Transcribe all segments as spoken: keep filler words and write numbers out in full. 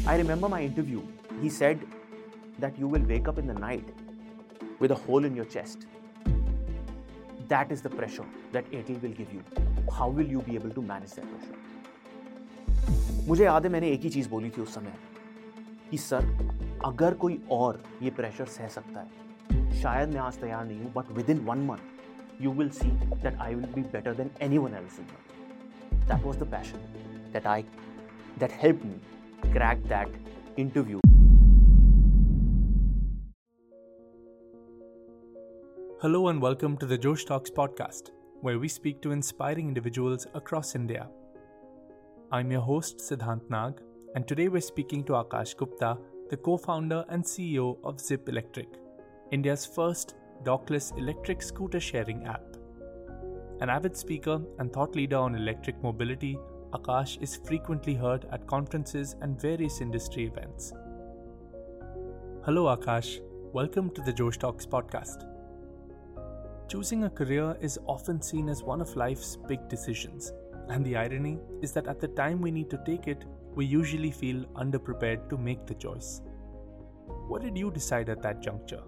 I remember my interview. He said that you will wake up in the night with a hole in your chest. That is the pressure that Airtel will give you. How will you be able to manage that pressure? मुझे याद है मैंने एक ही चीज़ बोली थी उस समय कि सर अगर कोई और ये प्रेशर सह सकता है, शायद मैं आज तैयार नहीं हूँ, but within one month you will see that I will be better than anyone else in here. That was the passion that I that helped me crack that interview. Hello and welcome to the Josh Talks podcast, where we speak to inspiring individuals across India. I'm your host Siddhant Nag, and today we're speaking to Akash Gupta, the co-founder and C E O of Zip Electric, India's first dockless electric scooter sharing app. An avid speaker and thought leader on electric mobility, Akash is frequently heard at conferences and various industry events. Hello Akash, welcome to the Josh Talks podcast. Choosing a career is often seen as one of life's big decisions, and the irony is that at the time we need to take it, we usually feel underprepared to make the choice. What did you decide at that juncture?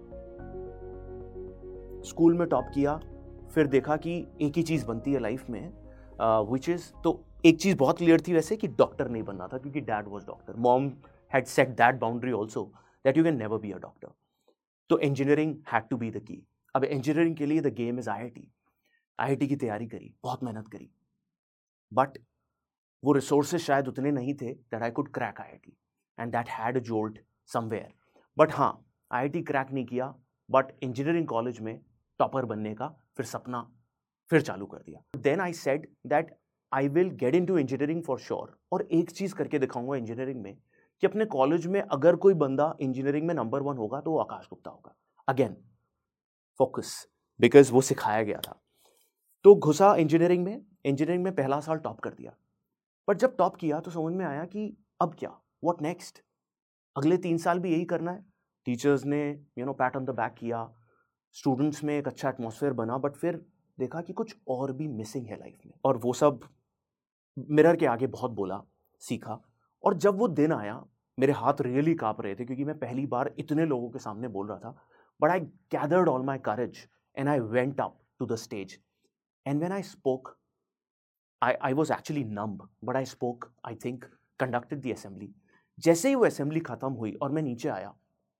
School में top किया, फिर देखा कि एक ही चीज़ बनती है life में, which is तो एक चीज़ बहुत क्लियर थी वैसे कि डॉक्टर नहीं बनना था, क्योंकि dad was doctor. Mom had set that boundary also that you can never be a doctor. तो engineering had to be the key. अब इंजीनियरिंग के लिए the game is I I T. I I T की तैयारी करी, बहुत मेहनत करी, बट वो रिसोर्सेज शायद उतने नहीं थे that I could crack I I T, and that had a jolt somewhere. But हाँ, आई आई टी क्रैक नहीं किया, बट इंजीनियरिंग कॉलेज में टॉपर बनने का फिर सपना फिर चालू कर दिया. Then I said that I will get in to engineering for sure, और एक चीज़ करके दिखाऊंगा इंजीनियरिंग में कि अपने कॉलेज में अगर कोई बंदा इंजीनियरिंग में नंबर वन होगा तो वो आकाश गुप्ता होगा. अगेन फोकस, बिकॉज वो सिखाया गया था. तो घुसा इंजीनियरिंग में. इंजीनियरिंग में पहला साल टॉप कर दिया, बट जब टॉप किया तो समझ में आया कि अब क्या, व्हाट नेक्स्ट. अगले तीन साल भी यही करना है. टीचर्स ने you know pat on the back किया, स्टूडेंट्स में एक अच्छा एटमॉस्फेयर बना, बट फिर देखा कि कुछ और भी मिसिंग है लाइफ में. और वो सब मिरर के आगे बहुत बोला, सीखा. और जब वो दिन आया, मेरे हाथ रियली कांप रहे थे, क्योंकि मैं पहली बार इतने लोगों के सामने बोल रहा था. But I gathered all my courage and I went up to the stage. And when I spoke, I I was actually numb, but I spoke, I think conducted the assembly. जैसे ही वो असेंबली खत्म हुई और मैं नीचे आया,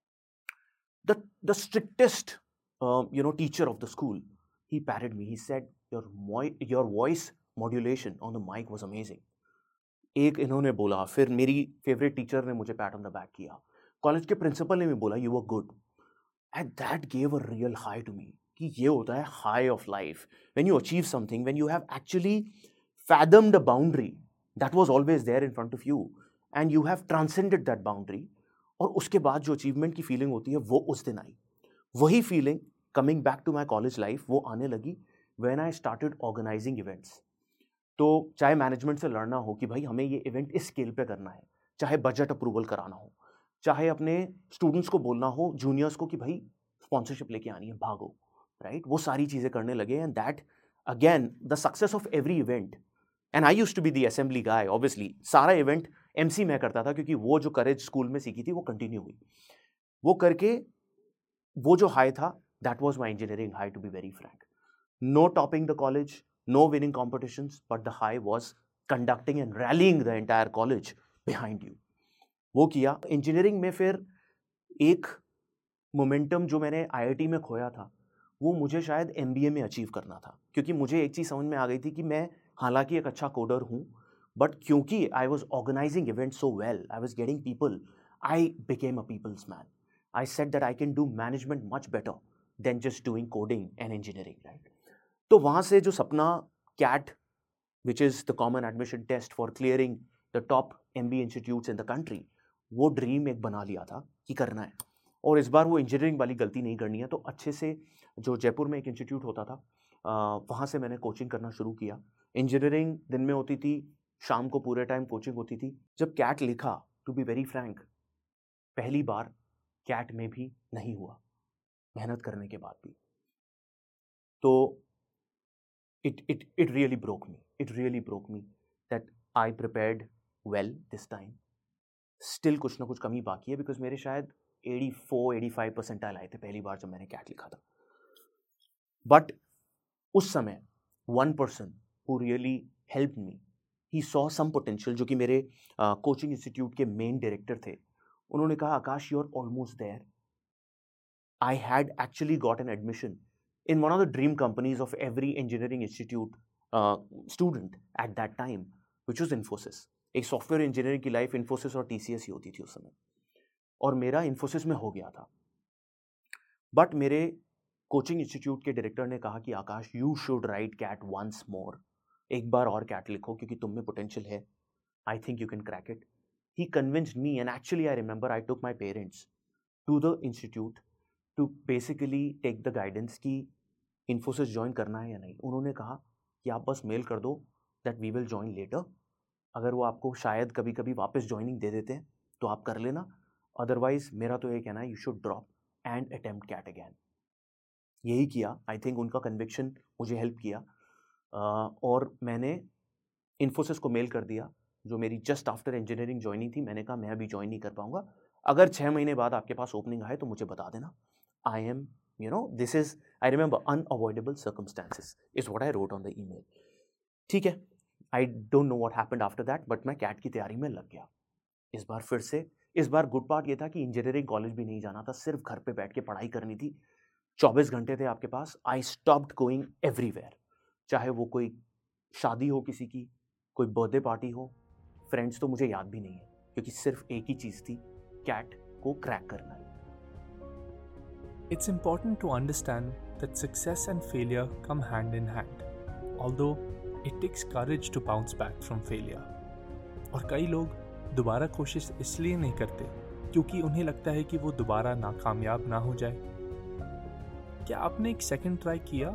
the the strictest you know teacher of the school, he patted me. He said, your moi- your voice modulation on the mic was amazing. एक इन्होंने बोला, फिर मेरी फेवरेट टीचर ने मुझे पैट ऑन द बैक किया, कॉलेज के principal ने भी बोला you were good. And that gave a real high to me, कि ये होता है high of life, when you achieve something, when you have actually fathomed a boundary that was always there in front of you and you have transcended that boundary. और उसके बाद जो achievement की feeling होती है वो उस दिन आई. वही feeling coming back to my college life वो आने लगी when I started organising events. तो चाहे मैनेजमेंट से लड़ना हो कि भाई हमें ये इवेंट इस स्केल पे करना है, चाहे बजट अप्रूवल कराना हो, चाहे अपने स्टूडेंट्स को बोलना हो, जूनियर्स को कि भाई स्पॉन्सरशिप लेके आनी है, भागो, राइट. वो सारी चीज़ें करने लगे. And that again the success of every event. And I used to be the assembly guy. Obviously सारा इवेंट एमसी मैं करता था, क्योंकि वो जो करेज स्कूल में सीखी थी वो कंटिन्यू हुई. वो करके वो जो हाई था, that was my engineering high, to be very frank. No topping the college, no winning competitions, but the high was conducting and rallying the entire college behind you. वो किया. इंजीनियरिंग में फिर एक मोमेंटम जो मैंने आई I T में खोया था, वो मुझे शायद एम बी ए में अचीव करना था, क्योंकि मुझे एक चीज़ समझ में आ गई थी कि मैं हालांकि एक अच्छा कोडर हूँ, बट क्योंकि I was organising event so well, I was getting people, I became a people's man. I said that I can do management much better than just doing coding and engineering, right? तो वहाँ से जो सपना CAT, which is the common admission test for clearing the top M B A institutes in the country, वो dream एक बना लिया था कि करना है. और इस बार वो इंजीनियरिंग वाली गलती नहीं करनी है. तो अच्छे से जो जयपुर में एक इंस्टीट्यूट होता था, वहाँ से मैंने कोचिंग करना शुरू किया. इंजीनियरिंग दिन में होती थी, शाम को पूरे टाइम कोचिंग होती थी. जब कैट लिखा, टू बी वेरी फ्रैंक, पहली बार कैट में भी नहीं हुआ, मेहनत करने के बाद भी. तो it it it really broke me. It really broke me that I prepared well this time. Still कुछ ना कुछ कमी बाकी है, बिकॉज मेरे शायद eighty four eighty five percentile आए थे पहली बार जब मैंने कैट लिखा था. बट उस समय one person who really help me, he saw some potential, जो कि मेरे कोचिंग uh, इंस्टीट्यूट के मेन डायरेक्टर थे. उन्होंने कहा, Akash, you are almost there. I had actually got an admission in one of the dream companies of every engineering institute uh, student at that time, which was Infosys. एक software engineering की life Infosys और T C S ही होती थी उस समय, और मेरा Infosys में हो गया था. बट मेरे कोचिंग इंस्टीट्यूट के डायरेक्टर ने कहा कि Akash, you should write CAT once more. एक बार और कैट लिखो क्योंकि तुम में पोटेंशियल है. I think you can crack it. He convinced me, and actually I remember I took my parents to the institute to basically take the guidance कि Infosys join करना है या नहीं. उन्होंने कहा कि आप बस मेल कर दो that we will join letter. अगर वो आपको शायद कभी कभी वापस ज्वाइनिंग दे देते हैं तो आप कर लेना, अदरवाइज मेरा तो ये कहना है you should drop and attempt CAT again. यही किया. आई थिंक उनका कन्विक्शन मुझे हेल्प किया, uh, और मैंने इन्फोसिस को मेल कर दिया जो मेरी जस्ट आफ्टर इंजीनियरिंग ज्वाइनिंग थी. मैंने कहा मैं अभी ज्वाइन नहीं कर पाऊंगा, अगर छः महीने बाद आपके पास ओपनिंग आए तो मुझे बता देना. I am You know, this is, I remember, unavoidable circumstances is what I wrote on the email. ठीक है. I don't know what happened after that, but मैं कैट की तैयारी में लग गया. इस बार फिर से, इस बार गुड पार्ट ये था कि इंजीनियरिंग कॉलेज भी नहीं जाना था, सिर्फ घर पे बैठ के पढ़ाई करनी थी. चौबीस घंटे थे आपके पास. I stopped going everywhere. चाहे वो कोई शादी हो किसी की, कोई बर्थडे पार्टी हो, फ्रेंड्स तो मुझे याद भी नहीं है, क्योंकि सिर्फ एक ही चीज़ थी, कैट को क्रैक करना है. It's important to understand that success and failure come hand in hand, although it takes courage to bounce back from failure. और कई लोग दोबारा कोशिश इसलिए नहीं करते क्योंकि उन्हें लगता है कि वो दोबारा नाकामयाब ना हो जाए. क्या आपने एक सेकंड ट्राई किया?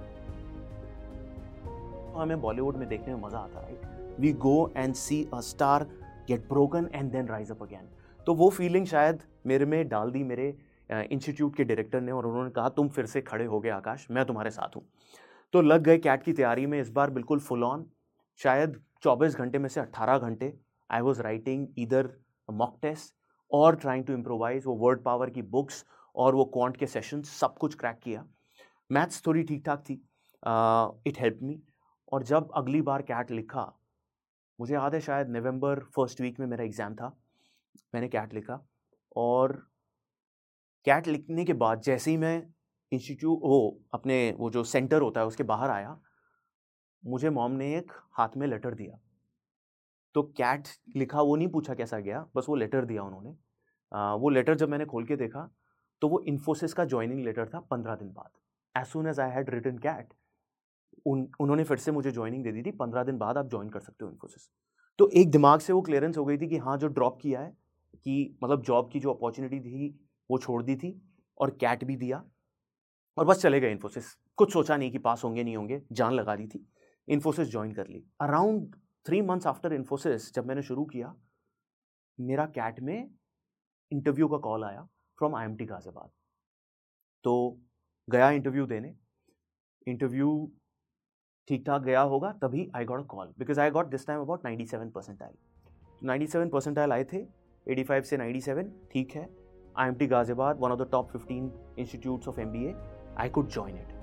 हमें बॉलीवुड में देखने में मजा आता है. We go and see a star get broken and then rise up again. तो वो फीलिंग शायद मेरे में डाल दी मेरे इंस्टीट्यूट uh, के डायरेक्टर ने, और उन्होंने कहा तुम फिर से खड़े हो गए आकाश, मैं तुम्हारे साथ हूँ. तो लग गए कैट की तैयारी में. इस बार बिल्कुल फुल ऑन. शायद चौबीस घंटे में से अट्ठारह घंटे I was writing either mock test और ट्राइंग टू इम्प्रोवाइज. वो वर्ड पावर की बुक्स और वो क्वांट के सेशंस, सब कुछ क्रैक किया. मैथ्स थोड़ी ठीक ठाक थी. It help me. और जब अगली बार कैट लिखा, मुझे याद है शायद नवंबर फर्स्ट वीक में मेरा एग्ज़ाम था, मैंने कैट लिखा. और कैट लिखने के बाद जैसे ही मैं इंस्टीट्यूट वो अपने वो जो सेंटर होता है उसके बाहर आया, मुझे मॉम ने एक हाथ में लेटर दिया. तो कैट लिखा वो नहीं पूछा कैसा गया, बस वो लेटर दिया उन्होंने. आ, वो लेटर जब मैंने खोल के देखा तो वो इन्फोसिस का ज्वाइनिंग लेटर था पंद्रह दिन बाद. As soon as I had written CAT, उन उन्होंने फिर से मुझे ज्वाइनिंग दे दी थी. पंद्रह दिन बाद आप ज्वाइन कर सकते हो इन्फोसिस. तो एक दिमाग से वो क्लियरेंस हो गई थी कि हाँ, जो ड्रॉप किया है, कि मतलब जॉब की जो अपॉर्चुनिटी थी वो छोड़ दी थी, और कैट भी दिया, और बस चले गए इन्फोसिस. कुछ सोचा नहीं कि पास होंगे नहीं होंगे, जान लगा दी थी. इन्फोसिस ज्वाइन कर ली. Around three months after Infosys जब मैंने शुरू किया, मेरा कैट में इंटरव्यू का कॉल आया from I M T Ghaziabad. तो गया इंटरव्यू देने. इंटरव्यू ठीक ठाक गया होगा, तभी I got a call, because I got this time about ninety seven percentile. Ninety seven percentile आए थे, एटी फाइव से नाइन्टी सेवन, ठीक है. I M T Ghaziabad, one of the top fifteen institutes of M B A, I could join it.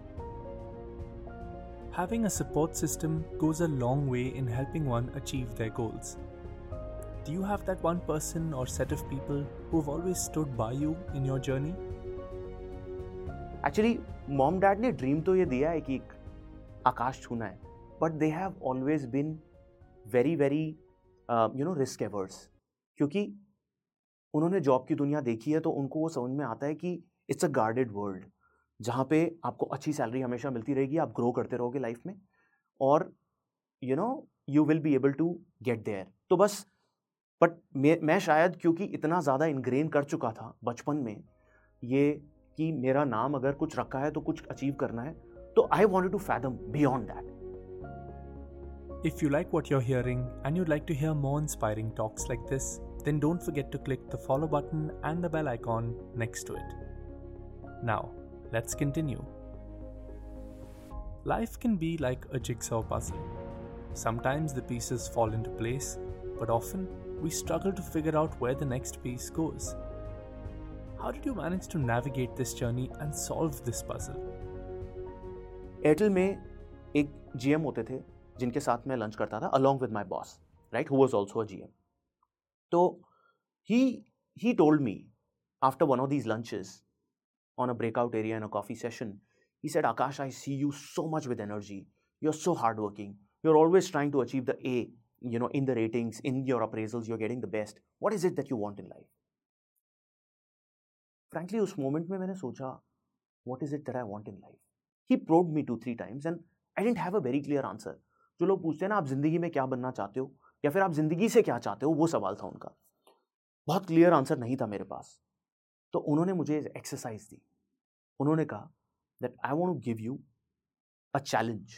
Having a support system goes a long way in helping one achieve their goals. Do you have that one person or set of people who have always stood by you in your journey? Actually, mom dad ने dream तो ये दिया है कि आकाश छूना है, but they have always been very very uh, you know risk averse. क्योंकि उन्होंने जॉब की दुनिया देखी है, तो उनको वो समझ में आता है कि इट्स अ गार्डेड वर्ल्ड, जहाँ पे आपको अच्छी सैलरी हमेशा मिलती रहेगी, आप ग्रो करते रहोगे लाइफ में, और you know you will be able to get there. तो बस, बट मैं मैं शायद क्योंकि इतना ज़्यादा इनग्रेन कर चुका था बचपन में ये कि मेरा नाम अगर कुछ रखा है तो कुछ अचीव करना है, तो I wanted to fathom beyond that. If you like what you're hearing and you'd like to hear more inspiring talks like this, then don't forget to click the follow button and the bell icon next to it. Now, let's continue. Life can be like a jigsaw puzzle. Sometimes the pieces fall into place, but often we struggle to figure out where the next piece goes. How did you manage to navigate this journey and solve this puzzle? Airtel में एक GM होते थे जिनके साथ मैं lunch करता था along with my boss, right, who was also a G M. तो he he told me after one of these lunches on a breakout area in a coffee session, he said, Akash, I see you so much with energy. You're so hardworking. You're always trying to achieve the A, you know, in the ratings, in your appraisals, you're getting the best. What is it that you want in life? Frankly, उस moment में मैंने सोचा, what is it that I want in life? He probed me two, three times and I didn't have a very clear answer. जो लोग पूछते हैं ना, आप जिंदगी में क्या बनना चाहते हो या फिर आप जिंदगी से क्या चाहते हो, वो सवाल था उनका. बहुत क्लियर आंसर नहीं था मेरे पास. तो उन्होंने मुझे एक्सरसाइज दी. उन्होंने कहा that I want to give you a challenge.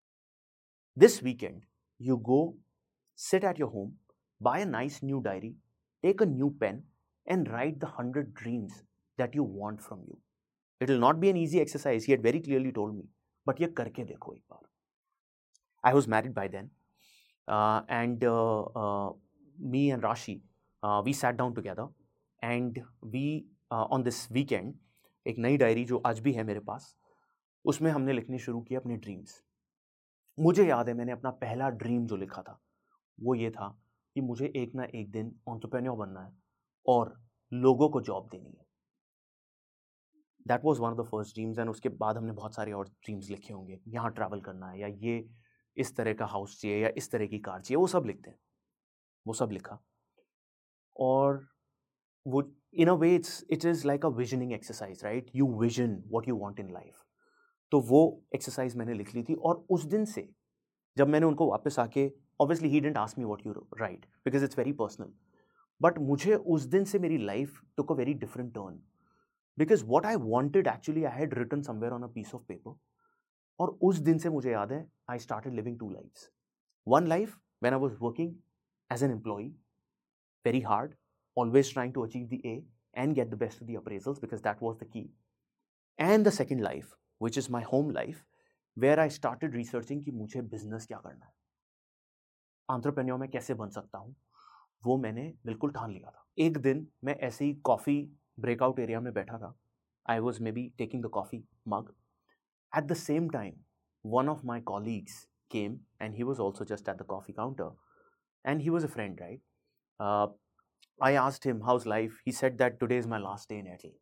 This weekend, you go sit at your home, buy a nice new diary, take a new pen and write the hundred dreams that you want from you. It will not be an easy exercise, he had very clearly told me, but ये करके देखो एक बार. I was married by then, uh, and uh, uh, me and Rashi, uh, we sat down together and we uh, on this weekend एक नई diary जो आज भी है मेरे पास, उसमें हमने लिखनी शुरू की अपने ड्रीम्स. मुझे याद है मैंने अपना पहला ड्रीम जो लिखा था वो ये था कि मुझे एक ना एक दिन एंटरप्रेन्योर बनना है और लोगों को जॉब देनी है. That was one of the first dreams. And उसके बाद हमने बहुत सारे और ड्रीम्स लिखे होंगे, यहाँ ट्रैवल करना है या ये इस तरह का हाउस चाहिए या इस तरह की कार चाहिए, वो सब लिखते हैं. वो सब लिखा और वो in a way it's it is like a visioning exercise, right. You vision what you want in life. तो वो एक्सरसाइज मैंने लिख ली थी और उस दिन से जब मैंने उनको वापस आके, obviously he didn't ask me what you write because it's very personal, but मुझे उस दिन से मेरी life took a very different turn. Because what I wanted actually I had written somewhere on a piece of paper. और उस दिन से मुझे याद है I started living two lifes. One life when I was working as an employee very hard, always trying to achieve the A and get the best of the appraisals because that was the key. And the second life, which is my home life, where I started researching कि मुझे business क्या करना है, entrepreneur में कैसे बन सकता हूँ, वो मैंने बिल्कुल ठान लिया था. एक दिन मैं ऐसे ही कॉफ़ी ब्रेकआउट एरिया में बैठा था. I was maybe taking the coffee mug. At the same time, one of my colleagues came and he was also just at the coffee counter and he was a friend, right? Uh, I asked him, how's life? He said that today is my last day in Airtel.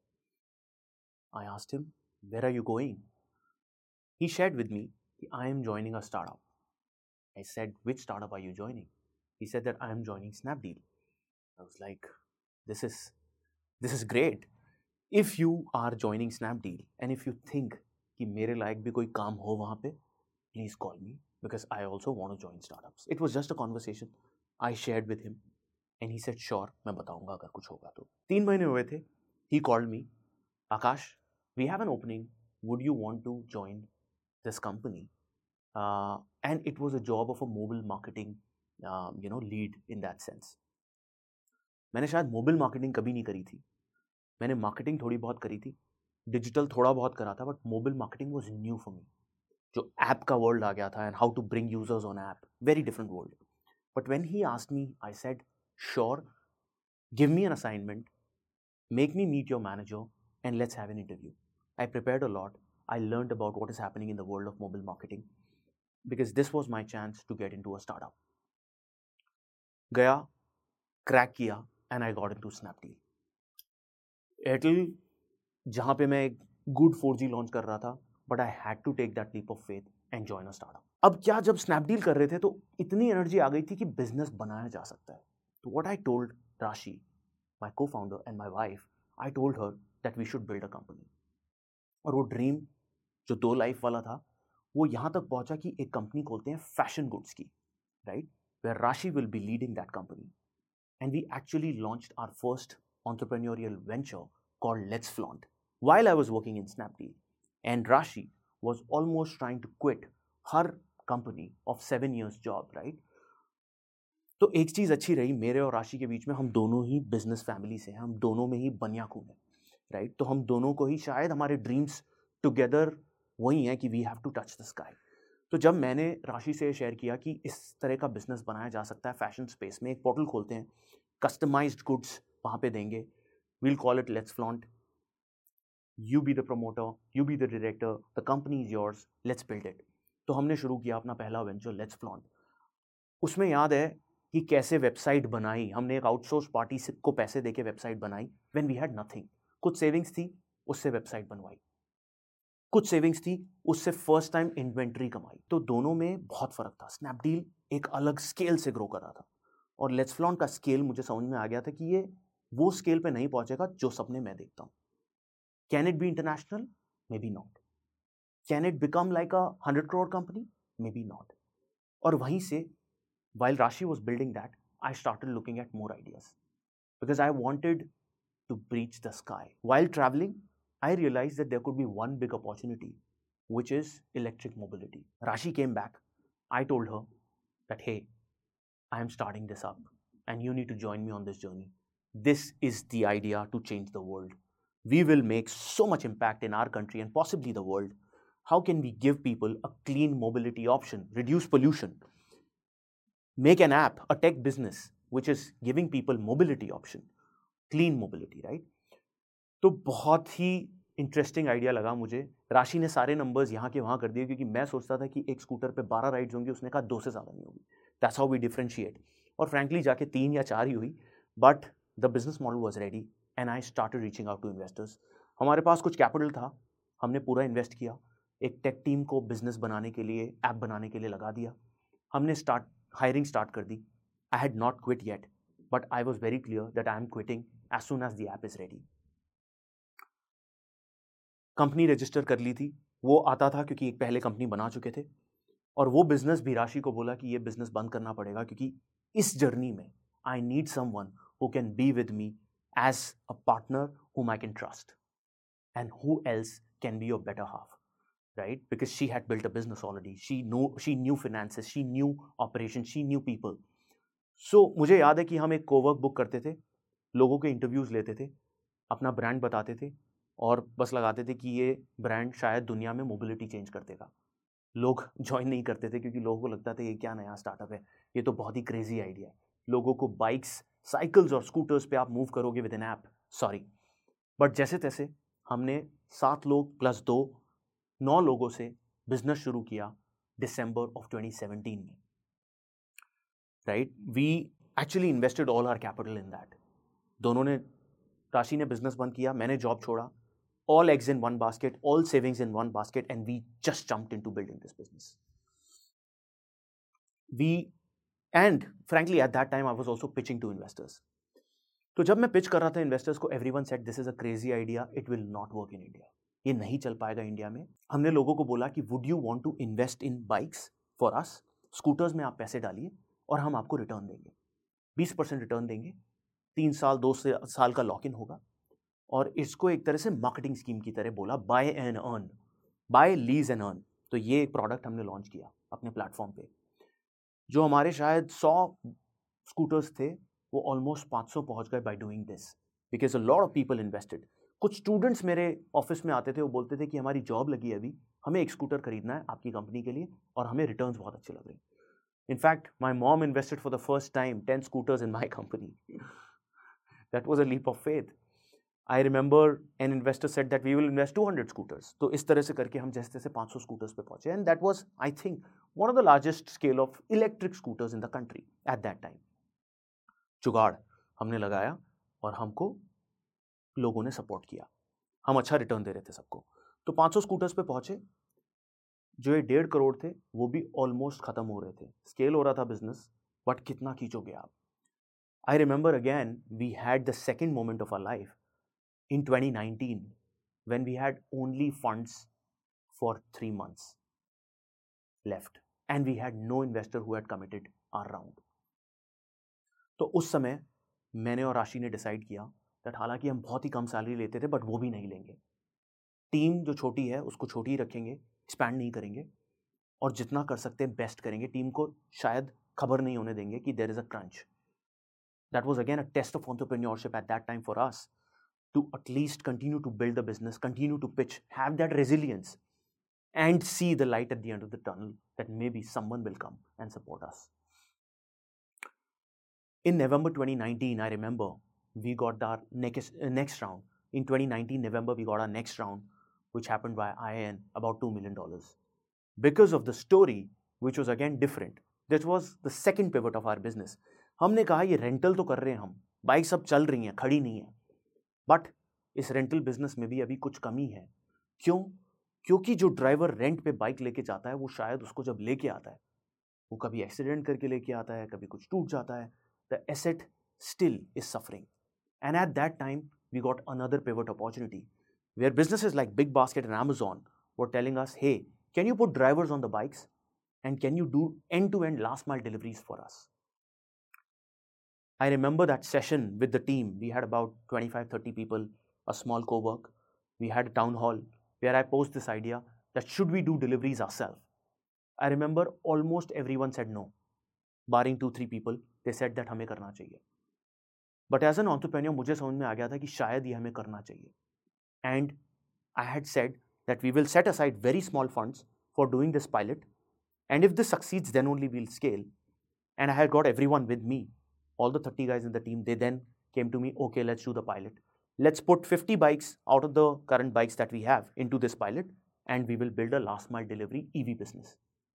I asked him, where are you going? He shared with me, I am joining a startup. I said, which startup are you joining? He said that I am joining Snapdeal. I was like, this is, this is great. If you are joining Snapdeal and if you think कि मेरे लायक भी कोई काम हो वहाँ पे, please call me because I also want to join startups. It was just a conversation I shared with him. And he said, sure, मैं बताऊंगा अगर कुछ होगा तो. तीन महीने हुए थे. He called me, Akash, we have an opening. Would you want to join this company? Uh, and it was a job of a mobile marketing, uh, you know, lead in that sense. मैंने शायद mobile marketing कभी नहीं करी थी. मैंने marketing थोड़ी बहुत करी थी, डिजिटल थोड़ा बहुत करा था, but mobile marketing was new for me. जो ऐप का वर्ल्ड आ गया था and how to bring users on app, very different world. But when he asked me, I said, sure, give me an assignment, make me meet your manager and let's have an interview. I prepared a lot. I learned about what is happening in the world of mobile marketing because this was my chance to get into a startup. गया, crack किया and I got into Snapdeal. Airtel, जहाँ पे मैं एक good four G launch कर रहा था, but I had to take that leap of faith and join a startup. अब क्या, जब Snapdeal कर रहे थे तो इतनी एनर्जी आ गई थी कि बिजनेस बनाया जा सकता है. So what I told Rashi, my co-founder and my wife, I told her that we should build a company. और वो ड्रीम जो दो लाइफ वाला था वो यहाँ तक पहुँचा कि एक कंपनी खोलते हैं फैशन गुड्स की, right, where Rashi will be leading that company. And we actually launched our first entrepreneurial venture called Let's Flaunt while I was working in Snapdeal. And Rashi was almost trying to quit her company of seven years job, right? तो एक चीज़ अच्छी रही मेरे और राशि के बीच में, हम दोनों ही बिजनेस फैमिली से हैं, हम दोनों में ही बनिया खून है, राइट. तो हम दोनों को ही शायद हमारे ड्रीम्स टुगेदर वही हैं कि we have to touch the sky. तो जब मैंने राशि से शेयर किया कि इस तरह का बिजनेस बनाया जा सकता है फैशन स्पेस में, एक पोर्टल खोलते हैं, कस्टमाइज्ड गुड्स वहाँ पे देंगे, we'll call it let's flaunt, you be the promoter, you be the director, the company is yours, let's build it. तो हमने शुरू किया अपना पहला वेंचर लेट्स फ्लॉन्ट। उसमें याद है कि कैसे वेबसाइट बनाई, हमने एक आउटसोर्स पार्टी को पैसे देके वेबसाइट बनाई व्हेन वी हैड नथिंग। कुछ सेविंग्स थी, उससे वेबसाइट बनवाई, कुछ सेविंग्स थी, उससे फर्स्ट टाइम इन्वेंट्री कमाई। तो दोनों में बहुत फर्क था। स्नैपडील एक अलग स्केल से ग्रो कर रहा था और लेट्स फ्लॉन्ट का स्केल मुझे समझ में आ गया था कि ये वो स्केल पे नहीं पहुंचेगा जो सपने मैं देखता हूँ। Can it be international? Maybe not. Can it become like a hundred crore company? Maybe not. और वहीं से while Rashi was building that, I started looking at more ideas because I wanted to breach the sky. While traveling, I realized that there could be one big opportunity, which is electric mobility. Rashi came back. I told her that, hey, I am starting this up and you need to join me on this journey. This is the idea to change the world. We will make so much impact in our country and possibly the world. How can we give people a clean mobility option, reduce pollution? Make an app, a tech business, which is giving people mobility option, clean mobility, right? तो बहुत ही interesting idea लगा मुझे। राशि ने सारे numbers यहाँ के वहाँ कर दिए क्योंकि मैं सोचता था कि एक स्कूटर पे बारह राइड्स होंगी, उसने कहा दो से ज़्यादा नहीं होगी। That's how we differentiate. और फ्रैंकली जाके तीन या चार ही हुई, but the business model was ready and I started reaching out to investors. हमारे पास कुछ कैपिटल था, हमने पूरा इन्वेस्ट किया, एक टेक टीम को बिजनेस बनाने के लिए, ऐप बनाने के लिए लगा दिया। हमने स्टार्ट hiring start कर दी। I had not quit yet, but I was very clear that I am quitting as soon as the app is ready. Company register कर ली थी, वो आता था क्योंकि एक पहले कंपनी बना चुके थे, और वो बिजनेस भी राशि को बोला कि ये बिजनेस बंद करना पड़ेगा क्योंकि इस जर्नी में I need someone who can be with me as a partner whom I can trust and who else can be your better half. Right? Because she had built a business already. She knew, she knew finances, she knew operations, she knew people. So मुझे याद है कि हम एक Cowork book करते थे, लोगों के इंटरव्यूज लेते थे, अपना ब्रांड बताते थे और बस लगाते थे कि ये ब्रांड शायद दुनिया में मोबिलिटी चेंज कर देगा। लोग ज्वाइन नहीं करते थे क्योंकि लोगों को लगता था ये क्या नया स्टार्टअप है, ये तो बहुत ही क्रेजी आइडिया है। लोगों को बाइक्स, साइकिल्स और स्कूटर्स पे आप मूव करोगे विद एन ऐप, सॉरी। बट जैसे तैसे हमने सात लोग प्लस दो नौ लोगों से बिजनेस शुरू किया दिसंबर ऑफ ट्वेंटी सेवनटीन में, right. We actually invested all our capital in that. दोनों ने, राशि ने बिजनेस बंद किया, मैंने जॉब छोड़ा, all eggs in one basket, all savings in one basket, and we just jumped into building this business. We, and frankly at that time I was also pitching to investors. तो जब मैं pitch कर रहा था investors को, everyone said this is a crazy idea, it will not work in India, ये नहीं चल पाएगा इंडिया में। हमने लोगों को बोला कि would you want to invest in bikes for us, scooters में आप पैसे डालिए और हम आपको रिटर्न देंगे, बीस परसेंट रिटर्न देंगे, तीन साल दो से साल का लॉक इन होगा। और इसको एक तरह से मार्केटिंग स्कीम की तरह बोला, buy and earn, buy lease and earn. तो ये एक प्रोडक्ट हमने लॉन्च किया अपने प्लेटफॉर्म पे। जो हमारे शायद सौ स्कूटर्स थे वो ऑलमोस्ट पाँच सौ पहुंच गए by doing this, because a lot of people invested. कुछ स्टूडेंट्स मेरे ऑफिस में आते थे, वो बोलते थे कि हमारी जॉब लगी है अभी, हमें एक स्कूटर खरीदना है आपकी कंपनी के लिए और हमें रिटर्न्स बहुत अच्छे लग रहे हैं। In fact my mom invested for the first time ten scooters in my company. That was a leap of faith. I remember an investor said that we will invest two hundred scooters. तो इस तरह से करके हम जैसे तैसे पाँच सौ स्कूटर्स पे पहुंचे, and that was I think one of the largest scale of electric scooters in the country at that time. जुगाड़ हमने लगाया और हमको लोगों ने सपोर्ट किया, हम अच्छा रिटर्न दे रहे थे सबको। तो पाँच सौ स्कूटर्स पे पहुंचे, जो ये डेढ़ करोड़ थे वो भी ऑलमोस्ट खत्म हो रहे थे, स्केल हो रहा था बिजनेस, बट कितना खींचोगे आप। I remember again we had the second moment of our life in twenty nineteen when we had only funds for three months left and we had no investor who had committed our round. तो उस समय मैंने और राशि ने decide किया that हालांकि हम बहुत ही कम सैलरी लेते थे बट वो भी नहीं लेंगे, टीम जो छोटी है उसको छोटी ही रखेंगे, एक्सपैंड नहीं करेंगे और जितना कर सकते हैं बेस्ट करेंगे। टीम को शायद खबर नहीं होने देंगे कि there is a crunch. That was again a test of entrepreneurship at that time for us, to at least continue to build the business, continue to pitch, have that resilience. and see the light at the end of the tunnel that maybe someone will come and support us. In November twenty nineteen, I remember we got our next, uh, next round. In twenty nineteen, November, we got our next round, which happened by I A N, about two million dollars. Because of the story, which was again different. That was the second pivot of our business. हमने कहा ये rental तो कर रहे हैं हम, bike सब चल रही हैं, खड़ी नहीं है, बट इस रेंटल बिजनेस में भी अभी कुछ कमी है. क्यों? क्योंकि जो ड्राइवर रेंट पे बाइक लेके जाता है वो शायद उसको जब लेके आता है वो कभी एक्सीडेंट करके लेके आता है, कभी कुछ टूट जाता है. The asset still is suffering. And at that time we got another pivot opportunity where businesses like Big Basket and Amazon were telling us, hey, can you put drivers on the bikes and can you do end-to-end last mile deliveries for us? I remember that session with the team. We had about twenty-five, thirty people, a small co-work. We had a town hall where I posed this idea that should we do deliveries ourselves? I remember almost everyone said no, barring two, three people. They said that हमें करना चाहिए. But as an entrepreneur, मुझे समझ में आ गया था कि शायद ये हमें करना चाहिए. And I had said that we will set aside very small funds for doing this pilot. And if this succeeds, then only we'll scale. And I had got everyone with me. All the thirty guys in the team, they then came to me, okay, let's do the pilot. Let's put fifty bikes out of the current bikes that we have into this pilot and we will build a last mile delivery E V business.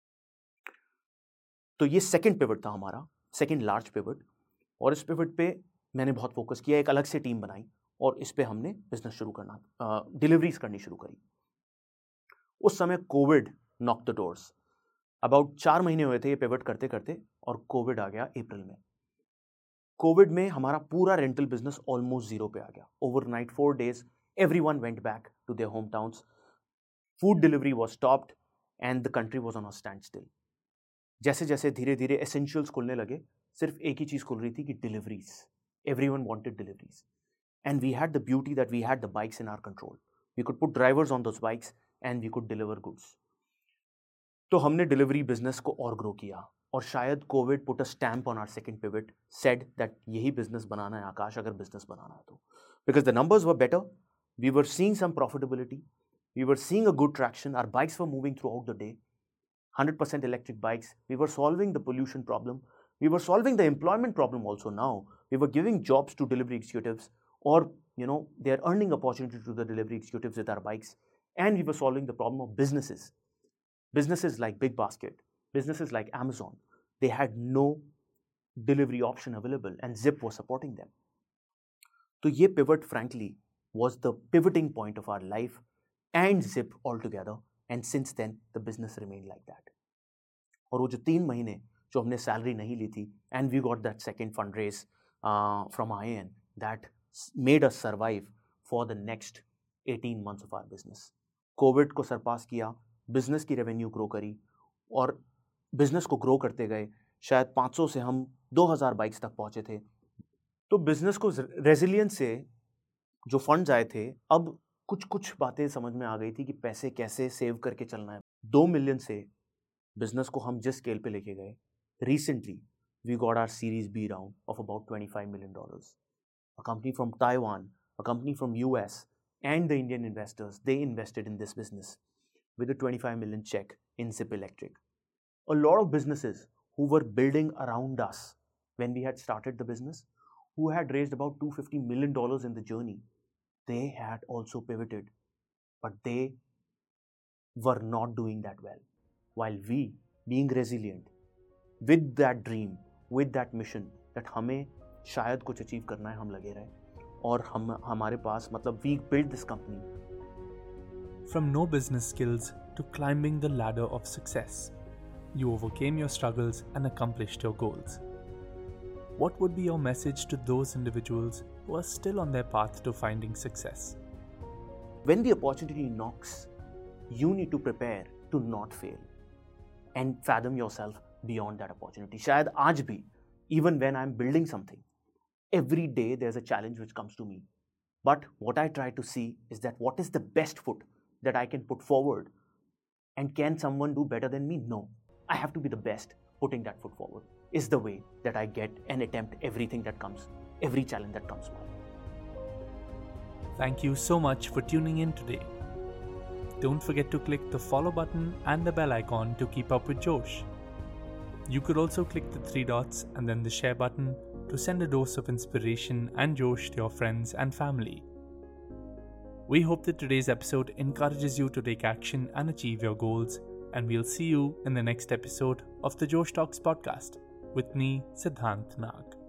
तो ये second pivot था हमारा, second large pivot. और इस pivot पे मैंने बहुत focus किया, एक अलग से team बनाई और इस पे हमने business शुरू करना, deliveries करनी शुरू करी. उस समय COVID knocked the doors. About चार महीने हुए थे ये pivot करते करते और COVID आ गया अप्रैल में. कोविड में हमारा पूरा रेंटल बिजनेस ऑलमोस्ट जीरो पे आ गया. Overnight for days everyone went back to their home towns. Food delivery was stopped and the country was on a stand still. जैसे जैसे धीरे धीरे एसेंशियल्स खुलने लगे, सिर्फ एक ही चीज खुल रही थी कि deliveries. Everyone wanted deliveries and we had the beauty that we had the bikes in our control. We could put drivers on those bikes and we could deliver goods. तो हमने डिलीवरी बिजनेस को और grow किया और शायद COVID put a stamp on our second pivot, said that यही business बनाना है आकाश, अगर बिजनेस बनाना है तो. Because the numbers were better, we were seeing some profitability, we were seeing a good traction, our bikes were moving throughout the day, one hundred percent electric bikes, we were solving the pollution problem, we were solving the employment problem also. Now we were giving jobs to delivery executives, or you know, they are earning opportunity to the delivery executives with our bikes, and we were solving the problem of businesses. Businesses like Big Basket, businesses like Amazon, they had no delivery option available and Zip was supporting them. So ye pivot frankly was the pivoting point of our life and Zip altogether, and since then the business remained like that. और वो जो तीन महीने जो हमने salary नहीं ली थी, and we got that second fundraise uh, from I A N that made us survive for the next eighteen months of our business. COVID को सरपास किया, बिजनेस की रेवेन्यू ग्रो करी और बिजनेस को ग्रो करते गए. शायद पाँच सौ से हम दो हज़ार बाइक्स तक पहुंचे थे. तो बिजनेस को रेजिलियंस से जो फंड्स आए थे, अब कुछ कुछ बातें समझ में आ गई थी कि पैसे कैसे सेव करके चलना है. दो मिलियन से बिजनेस को हम जिस स्केल पे लेके गए, recently we got our series B round of about twenty-five million dollars. A company from Taiwan, a company from U S, and the Indian investors, they invested in this business with a twenty-five million check in Zip Electric. A lot of businesses who were building around us when we had started the business, who had raised about two hundred fifty million dollars in the journey, they had also pivoted, but they were not doing that well. While we, being resilient, with that dream, with that mission, that हमें शायद कुछ achieve करना है, हम लगे रहे और हम हमारे पास मतलब we built this company. From no business skills to climbing the ladder of success, you overcame your struggles and accomplished your goals. What would be your message to those individuals who are still on their path to finding success? When the opportunity knocks, you need to prepare to not fail and fathom yourself beyond that opportunity. शायद आज भी, even when I'm building something, every day there's a challenge which comes to me. But what I try to see is that what is the best foot that I can put forward, and can someone do better than me? No, I have to be the best. Putting that foot forward is the way that I get and attempt everything that comes, every challenge that comes by. Thank you so much for tuning in today. don't forget to click the follow button and the bell icon to keep up with Josh. You could also click the three dots and then the share button to send a dose of inspiration and Josh to your friends and family. We hope that today's episode encourages you to take action and achieve your goals, and we'll see you in the next episode of the Josh Talks podcast with me, Siddhant Nag.